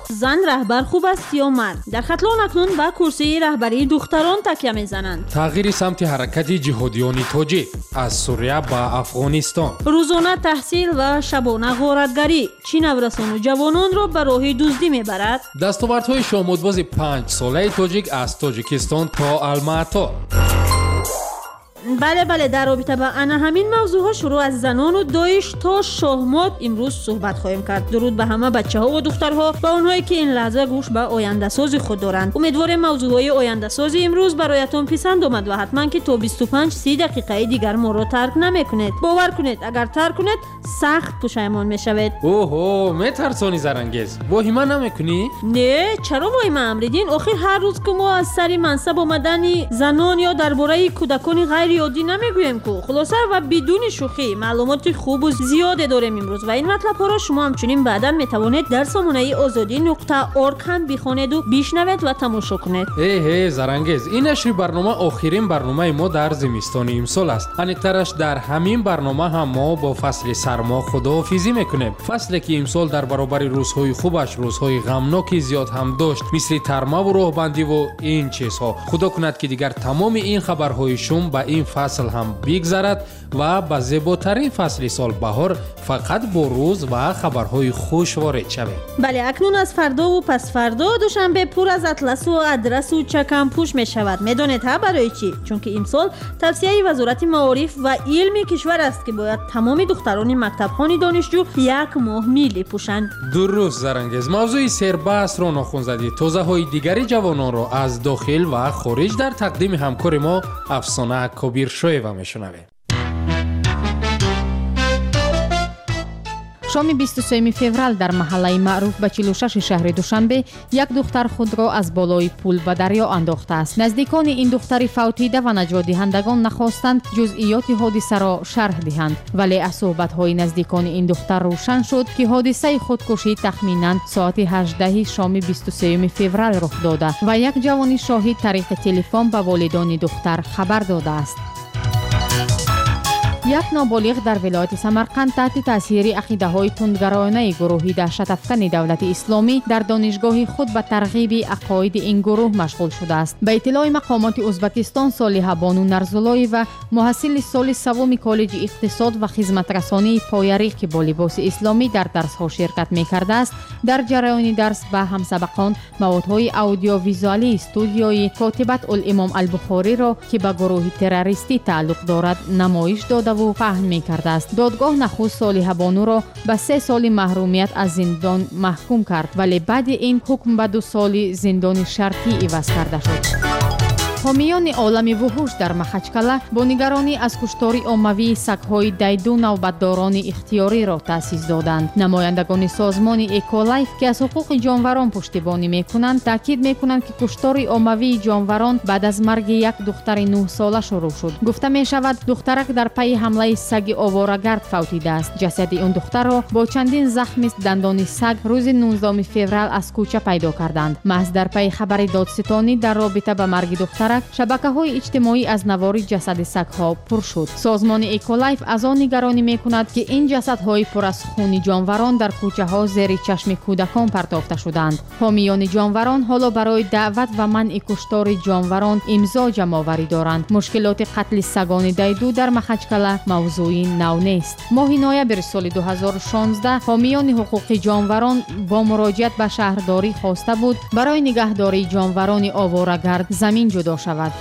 زن رهبر خوب است یا مرد؟ در ختلان اکنون به کرسی رهبری دختران تکیه میزنند. تغییر سمت حرکت جهادیان تاجیک از سوریه به افغانستان. روزانه تحصیل و شبانه غارتگری چی نورسان و جوانان را به راه دزدی میبرد. دستاوردهای شامودباز 5 ساله تاجیک از تاجیکستان تا الماتا. بله در رابطه با همین موضوع ها شروع از زنان و داعش تا شاهمات امروز صحبت خواهیم کرد. درود به همه بچه ها و دخترها و اونهایی که این لحظه گوش به آینده ساز خود دارند. امیدوارم موضوع های آینده ساز امروز برایتون پسند آمد و حتما که تا 25-30 دقیقه دیگر ما را ترک نمیکنید. باور کنید اگر ترک کنید سخت پشیمان میشوید. اوه میترسانی زرنگیز. واهمه نمیکنی؟ نه چرا واهمه امریدین؟ آخر هر روز که ما از سری منصب آمدن زنان یا درباره کودکان غیر یادی نمیگویم که خلاصه و بدون شوخی معلومات خوب و زیاد داریم امروز و این مطلب ها را شما همچنین بعدا میتوانید در سامانه azadi.org هم بخونید و بشنوید و تماشا کنید. زرنگیز این نشر برنامه آخرین برنامه ما در زمستان امسال است. انیکترش در همین برنامه هم ما با فصل سرما خداحافظی میکنیم. فصلی که امسال در برابر روزهای خوبش روزهای غمناکی زیاد هم داشت، مثل ترمه و راهبندی و این چیزها. خدا کند که دیگر تمام این خبرهای شوم به این فصل هم بگذرد و به زیباترین فصل سال بهار فقط با روز و خبرهای خوش وارد شویم. بله اکنون از فردا و پس فردا دوشنبه پر از اطلس و ادرس و چکم پوش می شود. میدانید ها برای چی؟ چون که امسال توصیه وزارت معارف و علم کشور است که باید تمام دختران مکتبخوان دانشجو 1 ماه میلی پوشند. درست زرنگیز. موضوع سربست را ناخن زدی. توضیح های دیگری جوانان را از داخل و خارج در تقدیم همکار ما افسانه کبیر شویو میشنویم. شام 23 فеврал در محله معروف به 46 شهر دوشنبه یک دختر خود را از بالای پل به دریا انداخته است. نزدیکان این دختر فوتیده و نجات دهندگان نخواستند جزئیات حادثه را شرح دهند، ولی از صحبت‌های نزدیکان این دختر روشن شد که حادثه خودکشی تخمیناً ساعت 18 شام 23 فevrال رخ داده و یک جوان شاهد طریق تلفن به والدان دختر خبر داده است. یک نابالغ در ولایت سمرقند تحت تاثیر عقیده‌های تندگرایانه گروهی دهشت‌افکن دولت اسلامی در دانشگاه خود به ترغیب عقاید این گروه مشغول شده است. به اطلاع مقامات ازبکستان، صالحه بانو نرزولایی و محصل سال سوم کالج اقتصاد و خدمت رسانی پایری که با لباس اسلامی در درس‌ها شرکت می‌کرده است، در جریان درس به همسبقان موادهای اودیوویزوال استودیوی کاتبت الامام البخاری را که به گروه تروریستی تعلق دارد نمایش داده و پهن می‌کرده است. دادگاه نخست صالحه بانو را به 3 سال محرومیت از زندان محکوم کرد، ولی بعد این حکم به 2 سال زندان شرطی عوض کرده شد. حامیان عالم وحوش در مخچکله با نگرانی از کشتار عمومی سگ‌های دیدو نوبتداران اختیاری را تأسیس دادند. نمایندگان سازمان اکولایف که از حقوق جانوران پشتیبانی می‌کنند تاکید می‌کنند که کشتار عمومی جانوران بعد از مرگ یک دختر 9 ساله شروع شد. گفته می‌شود دخترک در پی حمله سگ آواره‌گرد فوتیده است. جسد این دختر را با چندین زخم دندان سگ روز 19 فوریه از کوچه پیدا کردند. محض در پی خبر دادستانی در رابطه با مرگ دختر شبکه‌های اجتماعی از نوار جسد سگ‌ها پر شد. سازمان اکولایف از آن نگرانی می‌کند که این جسدهای پر از خون جانوران در کوچه‌ها زیر چشم کودکان پرتافته شدند. حامیان جانوران حالا برای دعوت و منع کشتار جانوران امضا جمع‌آوری دارند. مشکلات قتل سگان دیدو در مخچکله موضوعی نو نیست. ماه نوامبر سال 2016 حامیان حقوق جانوران با مراجعت به شهرداری خواسته بود برای نگهداری جانوران آواره‌گرد زمین جدا شود.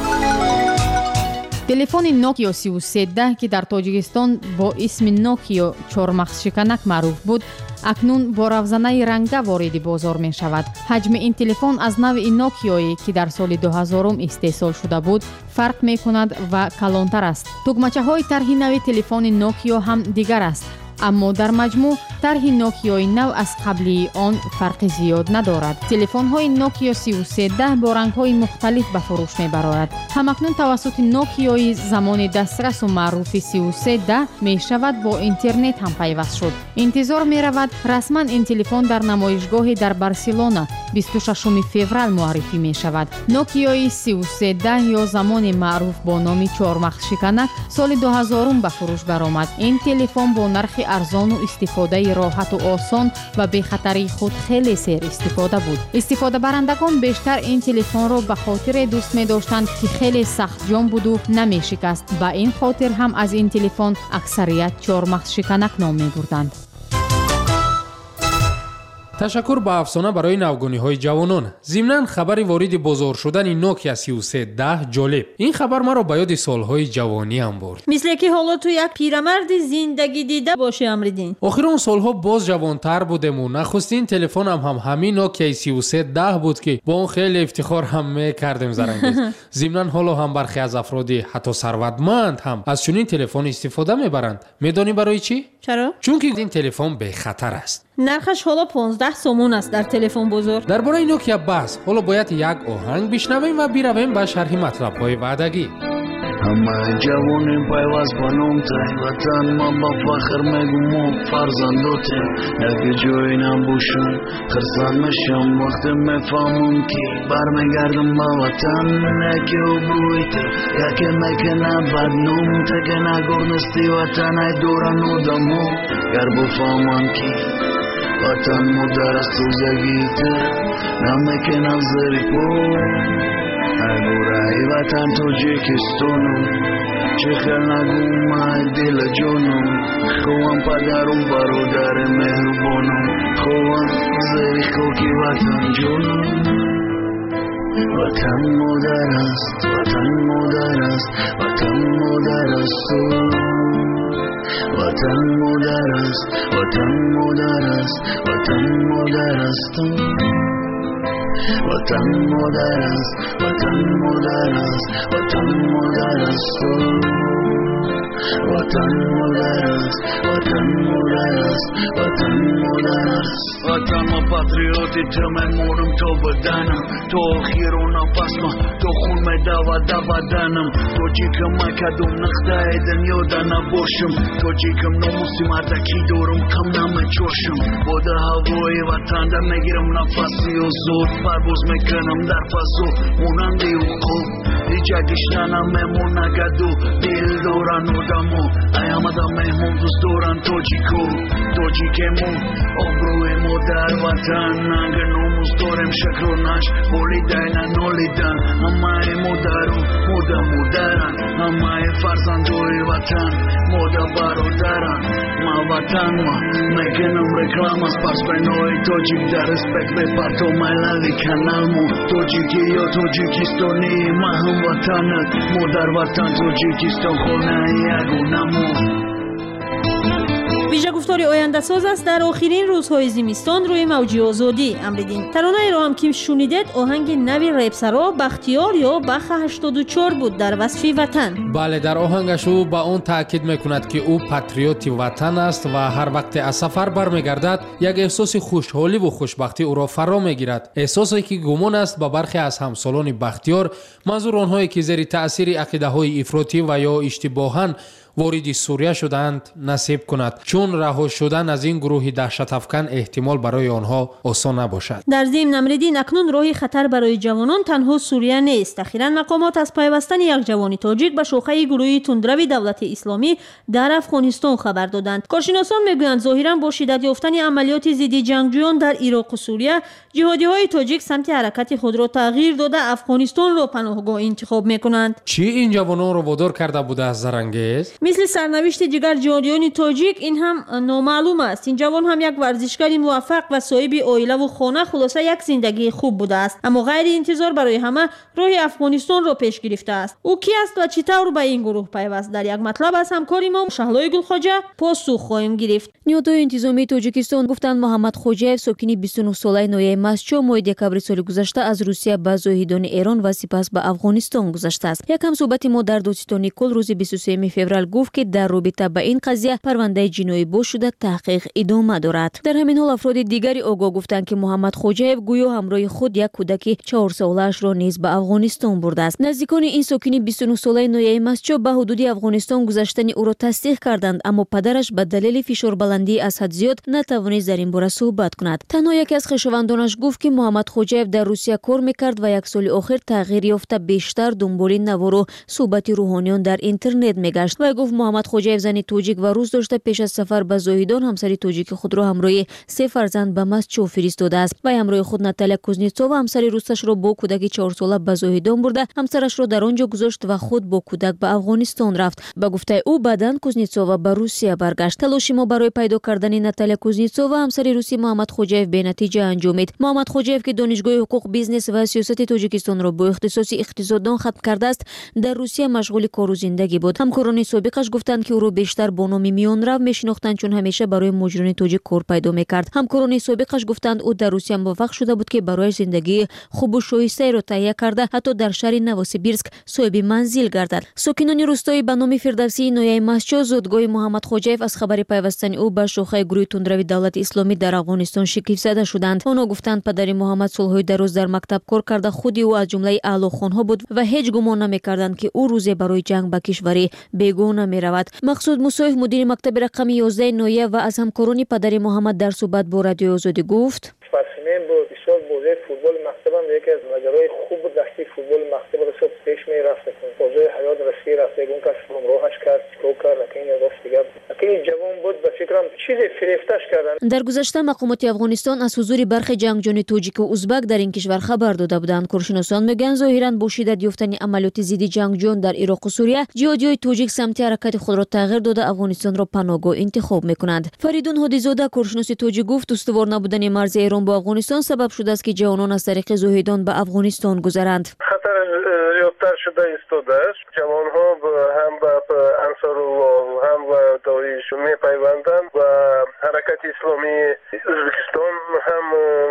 تلفن نوکیا 3310 که در تاجیکستان با اسم نوکیا چهارمغز شکنک معروف بود، اکنون با روزنه رنگه وارد بازار می شود. حجم این تلفن از نوع نوکیایی که در سال 2000 استحصال شده بود فرق می کند و کلانتر است. تگمچه های طرح نوع تلفن نوکیا هم دیگر است، اما در مجموع طرح نوکیای نو از قبلی آن فرق زیاد ندارد. تلفن های نوکیا 3310 با رنگ های مختلف به فروش می برآید. همکنون توسط نوکیای زمان دسترس و معروف 3310 می شود با اینترنت هم پیوست شد. انتظار می رود رسما این تلفن در نمایشگاه در بارسلونا 26 فوریه معرفی می شود. نوکیای 3310 یا زمان معروف با نام چهارمغز شکنک سال 2000 به فروش برآمد. این تلفن با نرخ ارزان و استفاده راحت و آسان و بی خطری خود خیلی سیر استفاده بود. استفاده برندگان بیشتر این تلفن را به خاطر دوست می داشتند که خیلی سخت جان بود و نمی شکست. با این خاطر هم از این تلفن اکثریت چهارمغز شکنک نام می بردند. تشکر به افسانه برای نوگانی‌های جوانان. ضمناً خبر وارد بازار شدن نوکیا 3310 جالب. این خبر مرا به یاد سالهای جوانی هم برد. مثل که حالا تو یک پیرمرد زندگی دیده باشه امریدین. آخر اون سالها باز جوانتر بودم و نخستین تلفنم هم همین نوکیا 3310 بود که با اون خیلی افتخار هم می‌کردم زرنگیز. ضمناً حالا هم برخی از افراد حتی ثروتمند هم از چنین تلفن استفاده می‌برند. می‌دانی برای چی؟ چرا؟ چون که این تلفن به خطر است. نرخش حالا 15 سومون است در تلفن بزرگ. درباره نوکیا بس حالا باید یک آهنگ بشنویم و برویم به شرح مطلب‌های بعدگی. همه جوانی پیوست بانم تای وطن ما با فخر میگم فرزنداتم یک جایی نباشم خرسان میشم وقتی میفهمم که برمیگردم با وطن یکی ابرویت یکی میکنه بدنام تکه نگرنستی وطن ای دوران و دمو گر بفهمم که وطن مدر است و زگیته نمیکنه زری پو ای وطن توجیکستانم چه خیل نگوم ای دل جانم خوام پدرم برادر مهربانم خوام زری خوکی وطن جانم وطن مادر است وطن مادر است وطن مادر است وطن مادر است وطن مادر است وطن مادر است وطن مادر است وطن مادر است وطن مادر است وطن مادر است وطن مادر است وطن مادر است وطن ما پاتریوتی تو میمونم تو بدنم تو آخر و نفس ما تو خون میدود بدنم تو جیکم مکدوم نخته دنیا دا نباشم تو جیکم نموسی مردکی دورم کم نمیچوشم بوده هوای وطن دا میگیرم نفسی و زود پرواز میکنم در فضا مونندی و خوب دیجا گشتنم میمون نگدو دل دورن و دمو ایامدا مهمون دوست دورن توجیکو توجیکمون آبروی ما در وطن اگر نموز دارم شکر و نش بولیدن نولیدن همه مادرو مودا مادرن همه فرزندوی وطن مودا برادرن ما وطن ما میکنم رکلام از پس بینوی توجیک در اسپک به پرتو مللی کنال مو توجیکی یا توجیکستانی ما هم وطنت مادر وطن توجیکستان خونه یگونمو. ویژه گفتاری آینده ساز است در آخرین روزهای زمستان روی موج آزادی امریدین. ترانه را هم که شنیدید آهنگ نوی رپسرا بختیار یا بخ 84 بود در وصف وطن. بله، در آهنگش او با اون تاکید میکند که او پاتریوت وطن است و هر وقت از سفر برمیگردد یک احساس خوشحالی و خوشبختی او را فرا میگیرد. احساسی که گمان است با برخی از همسالان بختیار، منظور آنهایی که زیر تأثیر عقیده‌های افراطی و یا اشتباهاً وارد سوریه شدند نصیب کند، چون رها شدن از این گروه دهشت افکن احتمال برای آنها آسان نباشد. در ضمن امریدین اکنون راهی خطر برای جوانان تنها سوریه نیست. اخیراً مقامات از پیوستن یک جوان تاجیک به شاخه گروه تندروی دولت اسلامی در افغانستان خبر دادند. کارشناسان میگویند ظاهراً با شدت یافتن عملیات ضد جنگجویان در عراق و سوریه، جهادی‌های تاجیک سمت حرکت خود را تغییر داده افغانستان را پناهگاه انتخاب میکنند. چی این جوانان را وادار کرده بوده از زرنگیز؟ مثل سرنوشت دیگر جهادیان تاجیک این هم نامعلوم است. این جوان هم یک ورزشکار موفق و صاحب عائله و خانه، خلاصه یک زندگی خوب بوده است، اما غیر انتظار برای همه راه افغانستان را پیش گرفته است. او کی است و چطور به این گروه پیوست؟ در یک مطلب از همکار ما شهلای گلخواجه پاسخ خواهیم گرفت. نیروهای انتظامی تاجیکستان گفتند محمد خوجاєв ساکن 29 ساله ناحیه مسچو ماه دکبر سال گذشته از روسیه به زاهدان ایران و سپس به افغانستان گذشته است. یک همصحبت ما در دادستان کل روز 23 فوریه گفت که در رابطه با این قضیه پرونده جنایی باز شده تحقیق ادامه دارد. در همین حال افراد دیگری آگاه گفتند که محمد خوجاєв گویا همراه خود یک کودک 4 ساله‌اش را نیز به افغانستان برده است. نزدیکان این ساکن 29 ساله ناحیه مسچو به حدود افغانستان گذشتن او را تصدیق کردند، اما پدرش به دلیل فشار بلندی از حد زیاد نتوانست در این باره صحبت کند. تنها یکی از خویشاوندانش گفت که محمد خوجاєв در روسیه کار میکرد و یک سال آخر تغییر یافته بیشتر دنبال نوار و صحبت روحانیان در اینترنت میگشت و گفت محمد خوجاєв زنی توجیک و روس داشته پیش از سفر به زاهدان همسری توجیک خود را همراه 3 فرزند به مسکو فرستاده است و همراه خود ناتالیا کوزنیتسووا همسری روسش را با کودکی 4 ساله به زاهدان برده همسرش را در آنجا گذاشت و خود با کودک به افغانستان رفت. به گفته او بعداً کوزنیتسووا به روسیه برگشت. تلاش ما برای پیدا کردن ناتالیا کوزنیتسووا همسری روسی محمد خوجاєв به نتیجه انجامید. محمد خوجاєв که دانشگاه حقوق بیزنس و سیاست تاجیکستان را با اختصاص اقتصاددان ختم کرده است در روسیه مشغول کار و زندگی بود. همکاران سابقش گفتند که او را بیشتر با نام میانرو میشناختند چون همیشه برای مجرمان تاجیک کار پیدا میکرد. همکاران سابقش گفتند او در روسیه موفق شده بود که برای زندگی خوب و شایسته را تهیه کرده حتی در شهر نووسیبیرسک صاحب منزل گردد. ساکنان روستایی به نام فردوسی نویای مسچو زادگاه محمد خوجاєв از خبر پیوستن او به شاخه گروه تندروی دولت اسلامی در افغانستان شگفت زده شدند. آنها گفتند پدر محمد سالهای دراز در مکتب کار کرده خود او از جمله اعلاخوانها بود و هیچ گمان نمی‌کردند که او روزی برای جنگ به کشوری بیگانه می‌رود. مقصود موسویف مدیر مکتب رقم 11 نویه و از همکاران پدر محمد در صحبت با رادیو آزادی گفت فاسمین با بسیار بازی فوتبال مکتبم یکی از ماجرای خوب دستی فوتبال مکتب را پیش می‌رفت. بازی حیات رسی رفت اون کس راهش کرد کو کرد که این راست دیگه که جوان بود به فکرم چیزی فریفتش کردن. در گذشته مقامات افغانستان از حضور برخی جنگجویان توجیک و ازبک در این کشور خبر داده بودند. کارشناسان میگن ظاهرا با شدت یافتن عملیات ضد جنگجویان در عراق و سوریه جهادیای توجیک سمت حرکت خود را تغییر داده افغانستان را پناهگاه انتخاب میکنند. فریدون هادیزاده کارشناس توجیک گفت استوار نبودن مرز ایران با افغانستان سبب شده است که جوانان از طریق زاهدان به افغانستان گذرند. خطر زیادتر شده ایستاده است. جوانها هم به انصارالله و هم به داعش میپیوندند و حرکت اسلامی ازبکستان هم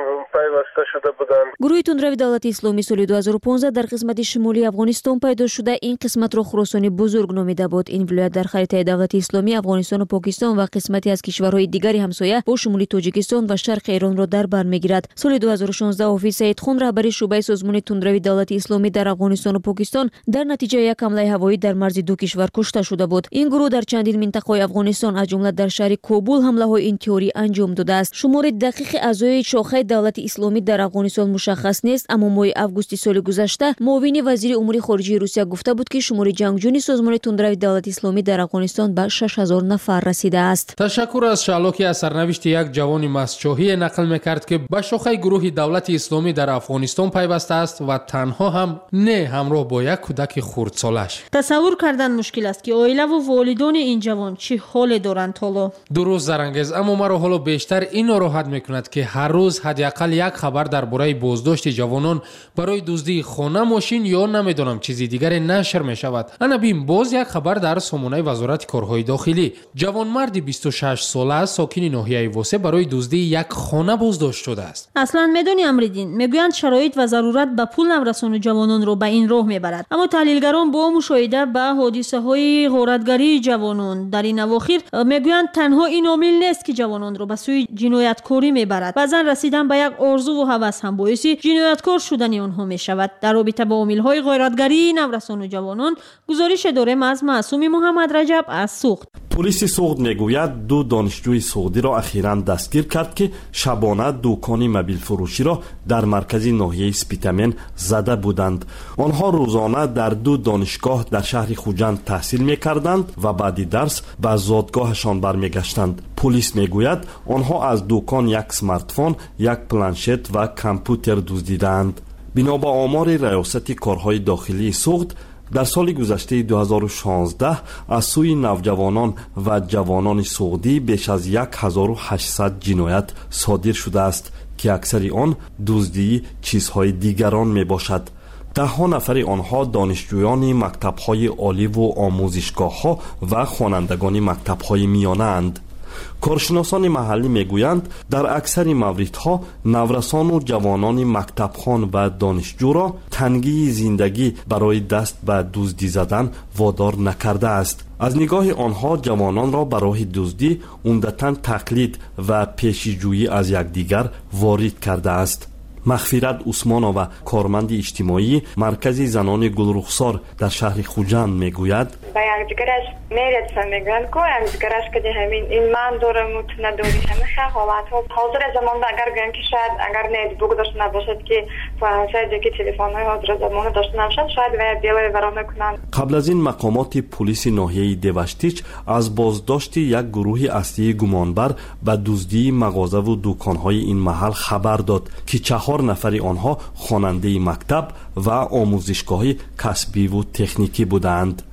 پیوسته شده بودند. گروه تندروی دولت اسلامی سال 2015 در قسمت شمالی افغانستان پیدا شده. این قسمت را خراسان بزرگ نامیده بود. این ولایت در خریطه دولت اسلامی افغانستان و پاکستان و قسمتی از کشورهای دیگری همسایه با شمول تاجیکستان و شرق ایران را در بر میگیرد. سال 2016 حافظ سعید خان رهبری شعبه سازمان تندروی دولت اسلامی در افغانستان و پاکستان در نتیجه یک حمله هوایی در مرز دو کشور کشته شده بود. این گروه در چندین منطقه افغانستان از جمله در شهر کابل حمله‌های انتحاری انجام داده است. شمار دقیق اعضای شاخه دولت اسلامی در افغانستان مشخص نیست، اما ماه آگوست سال گذشته معاون وزیر امور خارجه روسیه گفته بود که شمار جنگجویان سازمان تندروی دولت اسلامی در افغانستان به 6000 نفر رسیده است. تشکر از شعلو که از سرنوشت یک جوان مسچوهی نقل میکرد که به شاخه گروه دولت اسلامی در افغانستان پیوسته است و تنها هم نه همراه با یک کودک خردسالش. تصور کردن مشکل است که عائله و والدین این جوان چه حال دارند حالا. درست زرنگز، اما مرا حالا بیشتر این ناراحت میکند که هر روز حداقل یک خبر درباره بازداشت جوانان برای دزدی خانه، ماشین یا نمیدونم چیزی دیگر نشر میشود. انا بیم باز یک خبر در سامانه وزارت کارهای داخلی. جوانمردی 26 ساله ساکن ناحیه واسه برای دزدی یک خانه بازداشت شده است. اصلا میدونی امریدین میگویند شرایط و ضرورت به پول نورسان جوانان رو به این راه میبرد، اما تحلیلگران با مشاهده به حادثه های غارتگری جوانان در این اواخر میگویند تنها این عامل نیست که جوانان رو به سوی جنایتکاری میبرد، بعضا رسیدن به یک آرزو و هوس هم باعث جنایتکار شدن آنها میشود. در رابطه با عامل های غارتگری نورسان جوانان گزارش داریم از معصوم محمد رجب از سوخت. پلیس سوخت میگوید 2 دانشجوی سعودی را اخیراً دستگیر کرد که شبانه دکان موبیل فروشی را در مرکزی ناحیه سپیتامن زده بودند. آنها روزانه در 2 دانشگاه در شهر خوجند تحصیل میکردند و بعد درس به زادگاهشان برمیگشتند. پلیس میگوید آنها از دکان یک اسمارتفون، یک پلنشت و کامپیوتر دزدیدند. بنا به آمار ریاست کارهای داخلی سوخت در سال گذشته 2016 از سوی نوجوانان و جوانان سعودی بیش از 1800 جنایت صادر شده است که اکثر آن دزدی چیزهای دیگران می باشد. 10 نفر آنها دانشجویان مکتب‌های عالی و آموزشگاه‌ها و خوانندگان مکتب‌های میانه اند. کارشناسان محلی میگویند در اکثر موردها نورسان و جوانان مکتبخوان و دانشجو را تنگی زندگی برای دست به دزدی زدن وادار نکرده است. از نگاه آنها جوانان را برای دزدی عمدتاً تقلید و پیشیجویی از یکدیگر وارد کرده است. مغفرت عثمانова کارمند اجتماعی مرکز زنان گلرخسار در شهر خوجند میگوید با یکدیگرش میرسن میگن که یکدیگرش که همین این من دارم و تو نداری همه حالت ها حاضر زمان اگر گن که شاید اگر نتبوک داشته نباشد که شاید که تلفن های حاضر زمان داشته نباشد شاید و دیوار ورا میکنن. قبل از این مقامات پلیس ناحیه دیوشتیچ از بازداشت یک گروه اصلی گمانبر به دزدی مغازه و دکانهای این محل خبر داد که 4 نفر آنها خواننده مکتب و آموزشگاه کسبی و تکنیکی بودند.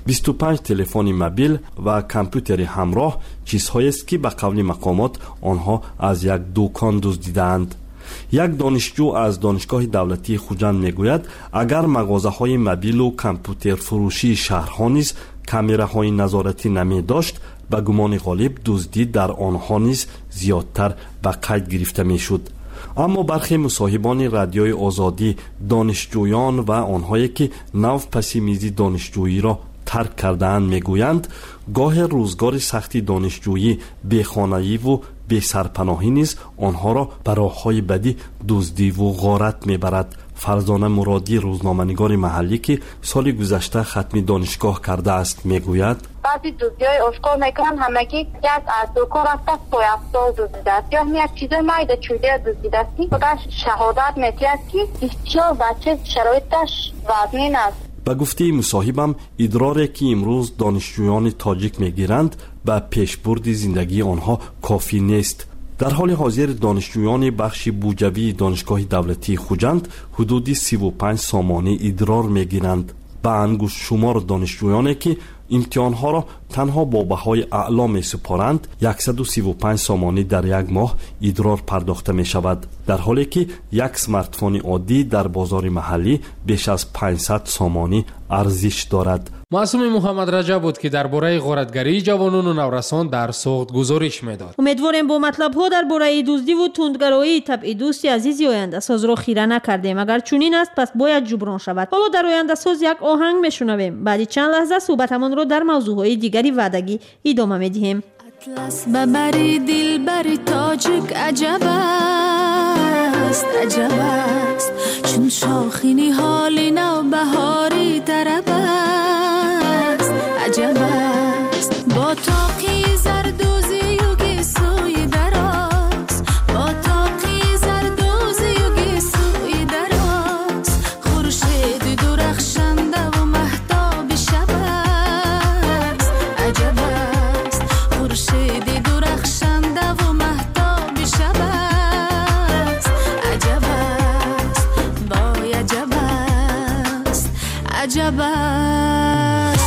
25 تلفن موبیل و کامپیوتر همراه چیزهایی است که به قول مقامات آنها از یک دکان دزدیدند. یک دانشجو از دانشگاه دولتی خوجند میگوید اگر مغازه های موبیل و کامپیوتر فروشی شهرها نیز کامراهای نظارتی نمی داشت به گمان غالب دزدی در آنها نیز زیادتر به قید گرفته می شد. اما برخی مصاحبان رادیوی آزادی دانشجویان و آنهایی که نو پسیمیزی دانشجویی را ترک کرده‌اند میگویند گاه روزگار سختی دانشجویی بیخانه‌ای و بی سرپناهی نیز آنها را به راه‌های بدی دزدی و غارت میبرد. فرزانه مرادی روزنامه‌نگار محلی که سال گذشته ختم دانشگاه کرده است میگوید بعضی دزدی‌های اشکال میکنن همگی یک از دکان رفته پایافتا دزدیده است یا یک چیز مایده چوده دزدیده است که شهادت میتید که بسیار بچه شرایطش وزنین است. به گفته مصاحبم ادراری که امروز دانشجویان تاجیک میگیرند به پیشبرد زندگی آنها کافی نیست. در حال حاضر دانشجویان بخش بوجوی دانشگاه دولتی خوجند حدود 35 سامانی ادرار میگیرند. به انگشت شمار دانشجویانی که امتحانها را تنها با بهای اعلا می سپارند 135 سامانی در یک ماه ادرار پرداخته می شود، در حالی که یک اسمارتفون عادی در بازار محلی بیش از 500 سامانی ارزش دارد. معصوم محمد رجب بود که درباره غارتگری جوانان و نورسان در سوخت گزارش میداد. امیدواریم با مطلب ها درباره دزدی و تندگرایی طبع دوستی عزیزی آینده ساز را خیره نکردیم. اگر چنین است پس باید جبران شود. حالا در آینده ساز یک آهنگ میشنویم. بعد چند لحظه صحبتمان را در موضوعهای دیگری وعدگی ادامه میدهیم. اطلس ببری دل بری تاجک عجب است عجب است چون شاخینی حالی نو بهاری طرب است عجب است با تاقی زردوزی و گیسوی دراز با تاقی زردوزی و گیسوی دراز خورشید درخشنده و مهتاب شب است عجب است خورشید درخشنده و مهتاب شب است عجب است وای عجب است عجب است.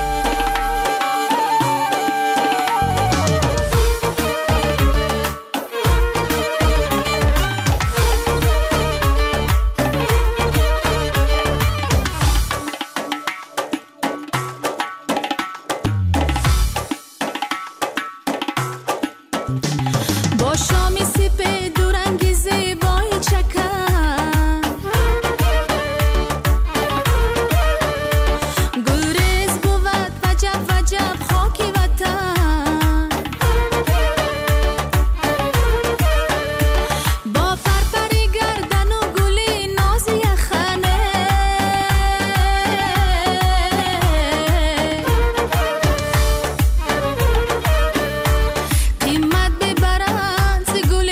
با شامی سیپه دورنگی زیبای چکن گلریز بود وجب وجب خاکی وطن با پرپری گردن و گلی نازی خانه قیمت ببرن ز گل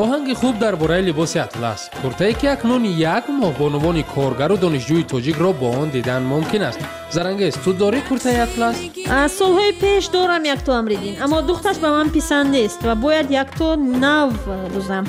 оҳанги хуб дар бораи либоси атлас. Куртае ки акнун 1 моҳ бо унвони коргару донишҷӯи тоҷикро бо он дидан мумкин аст. Зарангез, ту дорӣ куртаи атлас? аз солҳои пеш дорам якто Амриддин, аммо духташ ба ман писанд нест ва бояд якто нав дузам.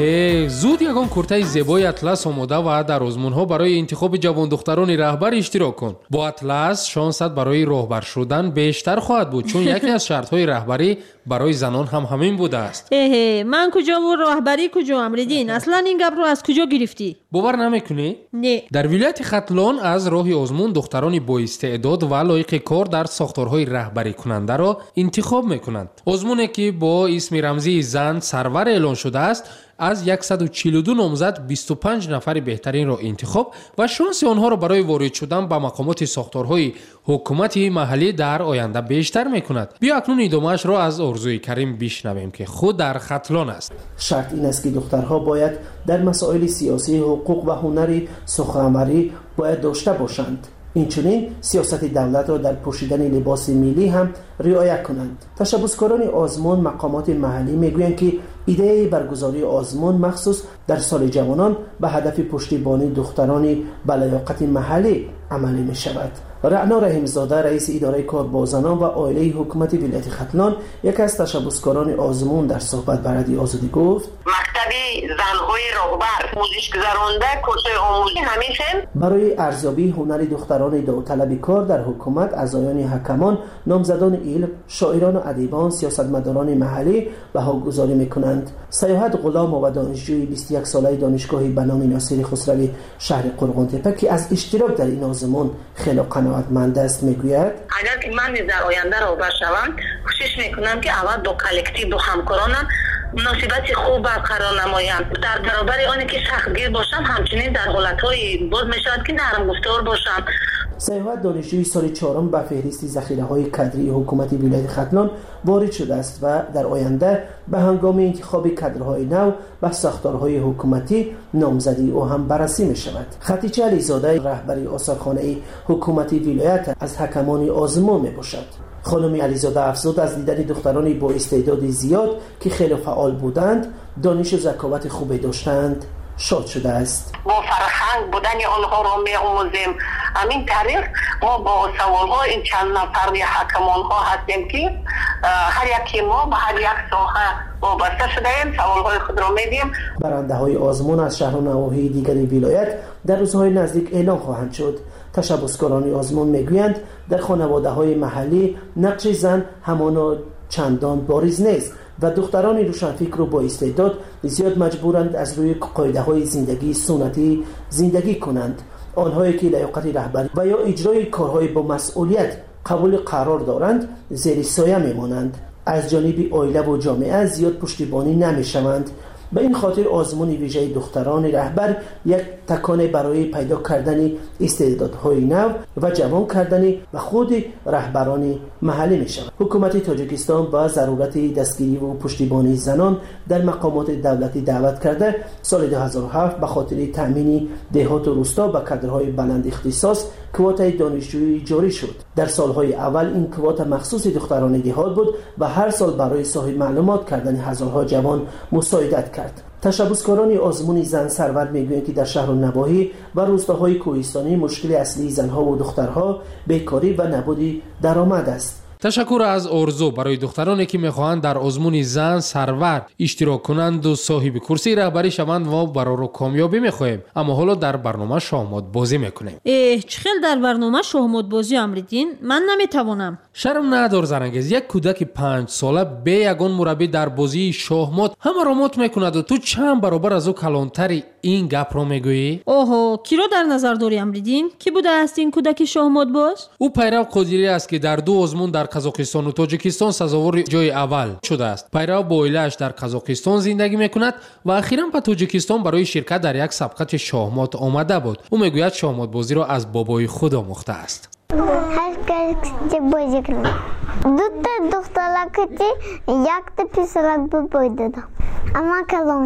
зуд ягон куртаи зебои атлас омода ва дар озмунҳо барои интихоби ҷавондухтарони раҳбар иштирок кун. Бо атлас шонсат барои роҳбар шудан бештар хоҳад буд, чун яке аз шартҳои раҳбарӣ барои занон ҳам ҳамин будааст. ман куҷову роҳбарӣ куҷо Амриддин? Аслан ин гапро аз куҷо гирифтӣ? бовар намекунӣ? Не. дар вилояти Хатлон аз роҳи озмун духтарони боистеъдод ва лоиқи кор дар сохторҳои раҳбарикунандаро интихоб мекунанд. озмуне ки бо исми рамзии зан Сарвар эълон шудааст, аз 142 номзад 25 нафари беҳтаринро интихоб ва шонси онҳоро барои ворид шудан ба мақомоти сохторҳои ҳукумати маҳаллӣ дар оянда бештар мекунад. биё акнун идомаашро аз Орзуи Карим бишнавем ки худ дар Хатлон аст. шарт ин аст ки духтарҳо бояд дар масоили сиёсӣ, ҳуқуқ ва ҳунари суханварӣ бояд дошта бошанд. инчунин сиёсати давлатро дар пӯшидани либоси миллӣ ҳам риоя кунанд. ташаббускорони озмун мақомоти маҳаллӣ мегӯянд ки идеяи баргузории озмун махсус дар соли ҷавонон ба ҳадафи пуштибонии духтарони балаёқати маҳаллӣ амалӣ мешавад. раъно раҳимзода, раиси идораи кор бо занон ва оилаи ҳукумати вилояти Хатлон, яке аз ташаббускорони озмун, дар суҳбат ба Радиои Озодӣ гуфт: мактаби занҳои роҳбар музиш гузаронда курсҳои омӯзӣ ҳамешен барои арзёбии ҳунари духтарони доуталаби кор дар ҳукумат, аъзоёни ҳакамон, номзадони илм, шоирону адибон, сиёсатмадорони маҳаллӣ баҳогузорӣ мекунанд. саёҳат ғуломо ва донишҷӯи 21 солаи донишгоҳи ба номи Носири Хусрави шаҳри Қурғонтепа ки аз иштирок дар ин озмун хело қаноатманд аст, мегӯяд: агар ки ман низ дар оянда роҳбар шавам, кӯшиш мекунам ки аввал бо коллектив, бо ҳамкоронам муносибати хуб барқарор намоям. дар баробари оне ки сахтгир бошам, ҳамчунин дар ҳолатҳои боз мешавад ки нармгуфтор бошам. саёҳат донишҷӯи соли 4 ба феҳристи захираҳои кадрии ҳукумати вилояти Хатлон ворид шудааст ва дар оянда ба ҳангоми интихоби кадрҳои нав ба сохторҳои ҳукуматӣ номзадии ӯ ҳам баррасӣ мешавад. хатича ализода, раҳбари осорхонаи ҳукумати вилоят, аз ҳакамони озмун мебошад. خانم علیزاده افزود از دیدن دخترانی با استعداد زیاد که خیلی فعال بودند، دانش و ذکاوت خوبی داشتند شاد شده است. با فرهنگ بودن آنها را می‌آموزیم. همین طریق ما با سوال‌ها این چند نفر حکمان‌ها هستیم که هر یکی ما به هر یک ساحه وابسته شده‌ایم، سوال‌های خود را می‌دیم. برنده‌های آزمون از شهر و نواحی دیگری ولایت در روزهای نزدیک اعلام خواهند شد. تشبثکاران آزمون میگویند در خانواده‌های محلی نقش زن همان چندان بارز نیست و دختران روشنفکر و با استعداد زیاد مجبورند از روی قاعده‌های زندگی سنتی زندگی کنند. آنهایی که لیاقت رهبری و یا اجرای کارهای با مسئولیت قبول قرار دارند زیر سایه میمانند. از جانب عائله و جامعه زیاد پشتیبانی نمیشوند. به این خاطر آزمون ویژه دختران رهبر یک تکانه برای پیدا کردن استعدادهای نو و جوان کردن و خود رهبران محلی می شود. حکومت تاجیکستان با ضرورت دستگیری و پشتیبانی زنان در مقامات دولتی دعوت کرده سال 2007 به خاطر تامین دهات و روستا با کادرهای بلند اختصاص کوتای دانشجویی جاری شد. در سالهای اول این کوتا مخصوص دختران دهات بود و هر سال برای صاحب معلومات کردن هزارها جوان مساعدت کرد. تشبثکاران آزمون زن سرور میگویند که در شهر و نواحی و روستاهای کوهستانی مشکل اصلی زنها و دخترها بیکاری و نبود درآمد است. تشکر از آرزو برای دخترانی که میخواهند در آزمون زن سرور اشتراک کنند و صاحب کرسی رهبری شوند و برای کامیابی میخواهیم. اما حالا در برنامه شاهمات بازی میکنیم. چخیل در برنامه شاهمات بازی امریدین؟ من نمیتوانم. شرم ندار زرنگیز، یک کودک 5 ساله به یگان مربی در بازی شاهمات همه را مات میکند و تو چند برابر از او کلانتری این گپ را میگویی؟ اوه، کی را در نظر داری امریدین؟ کی بوده است این کودک شاهمات باز؟ او پیرو قادری است که در دو آزمون در قزاقستان و تاجیکستان سزاوار جای اول شده است. پیرو با عائله‌اش در قزاقستان زندگی میکند و اخیراً به تاجیکستان برای شرکت در یک سبقت شاهمات آمده بود. او میگوید شاهمات بازی را از بابای خود آموخته است. هر کسی بازی کنه. دو تا دخترک یک تا پسرک بود دادم. اما کلان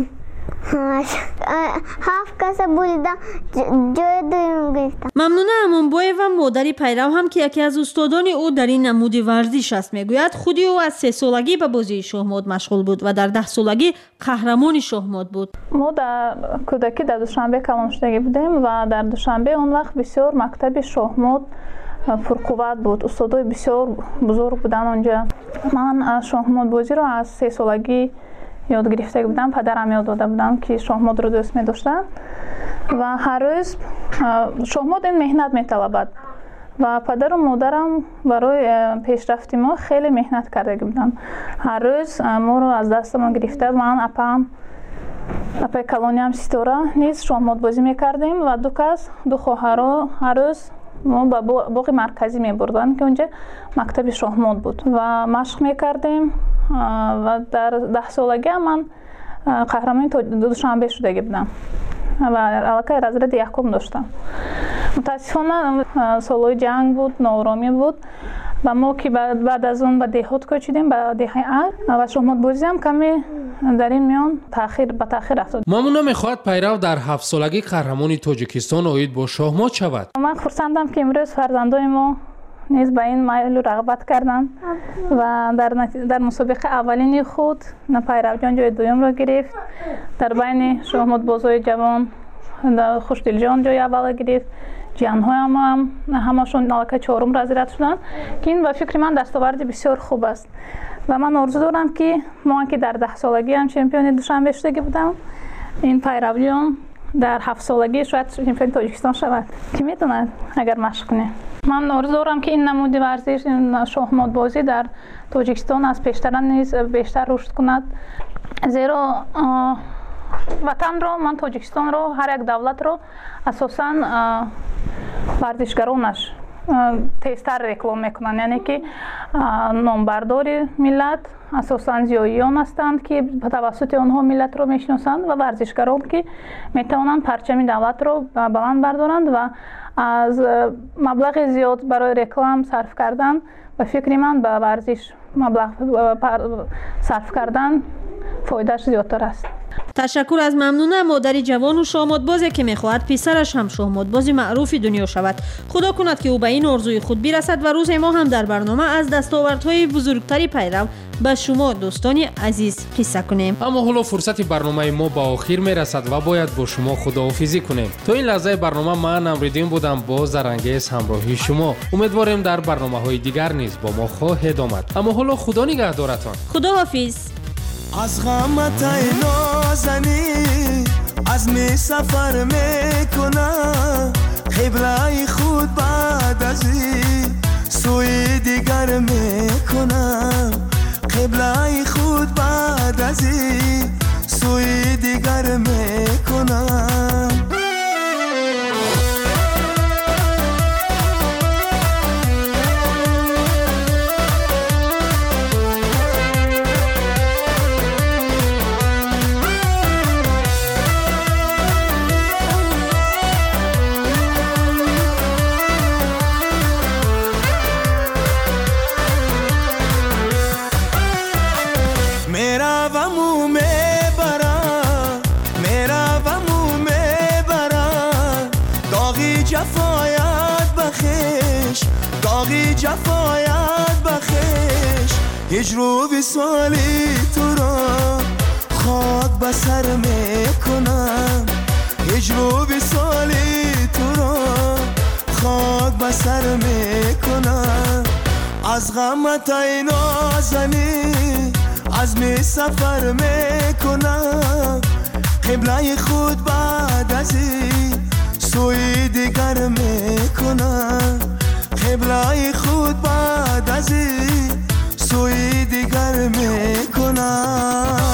هفت کس بودم جای دویم گرفتم. ممنونه امانبایو و مادری پیرو هم که یکی از استادان او در این نمود ورزش است میگوید خودی او از 3 سالگی به بازی شهمات مشغول بود و در 10 سالگی قهرمان شهمات بود. ما در کودکی در دوشنبه کلان شدگی بودیم و در دوشنبه اون وقت بسیار مکتب شهمات پرقوت بود. استادای بسیار بزرگ بودن اونجا. من شهمات بازی رو از 3 سالگی یاد گرفته بودم. پدرم یاد داده بودم که شهمات رو دوست می داشتن و هر روز شهمات این مهنت می طلبد و پدر و مادرم برای پیشرفت ما خیلی مهنت کرده بودن. هر روز ما رو از دست ما گرفته. من اپای کلونیم ستاره نیز شهمات بازی می کردیم و دو خواهرها هر روز ما به باغ مرکزی می بردن که اونجا مکتب شهمات بود و مشق می کردیم و در 10 سالگی من قهرمان دوشنبه شده بودم و علاقه رزرد یکم داشتم. متاسفانه سالهای جنگ بود، نارامی بود و ما که بعد از اون به دهات کوچیدیم، به دهه و شهمات بازی هم کمی در این میان به تاخیر افتاد. مامونا میخواد پیرو در 7 سالگی قهرمان تاجیکستان اوید با شهمات شود. من خرسندم که امروز فرزندای ما نیز به این میل رغبت کردن و در مسابقه اولین خود پیرو جان جای دوم را گرفت. در بین شهمات بازای جوان خوشدل جان جای اول گرفت. جان‌های هم همشون علاقه 4م را زیرت شدن که این به فکر من دستاورد بسیار خوب است و من آرزو دارم که ما که در 10 سالگی هم چمپیون دوشنبه شده بودم، این پیرو جان در 7 سالگی شاید چمپیون تاجیکستان شود. کی میدونه اگر مشق کنه. من آرزو دارم که این نمود ورزش، این شهمات بازی در تاجیکستان از پیشتران نیز بیشتر رشد کند، زیرا وطن رو، من تاجیکستان رو، هر یک دولت رو اساساً ورزشگرانش تیزتر رکلام میکنن. یعنی که نامبردار ملت اساساً زیاییان هستند که به توسط آنها ملت رو میشناسند و ورزشگران که میتوانند پرچم دولت رو بلند بردارند و از مبلغ زیاد برای رکلام صرف کردن و فکر من به ورزش مبلغ صرف کردن فایدهش زیادتر است. تشکر از ممنونه مادری جوان و شهمات بازی که میخواهد پسرش هم شهمات بازی معروفی دنیا شود. خدا کند که او به این آرزوی خود برسد و روز ما هم در برنامه از دستاوردهای بزرگتری پیرو به شما دوستان عزیز قصه کنیم. اما حالا فرصت برنامه ما به آخر میرسد و باید با شما خداحافظی کنیم. تا این لحظه برنامه من امریدین بودم با زرنگیز همراهی شما. امیدواریم در برنامه‌های دیگر نیز با ما خواهید آمد. اما حالا خدا نگهدارتان. خداحافظ. از غمت ای نازنی از می سفر میکنم، قبله خود بعد از این سوی دیگر میکنم، قبله خود بعد از این سوی دیگر میکنم. جفایت بخش هجر و وصالی تو را خاک به سر میکنم، هجر و وصالی تو را خاک به سر میکنم. از غمت ای نازنی از می سفر میکنم، قبله خود بعد از این سوی دیگر میکنم، قبله خود بعد از این سوی دیگر میکنم.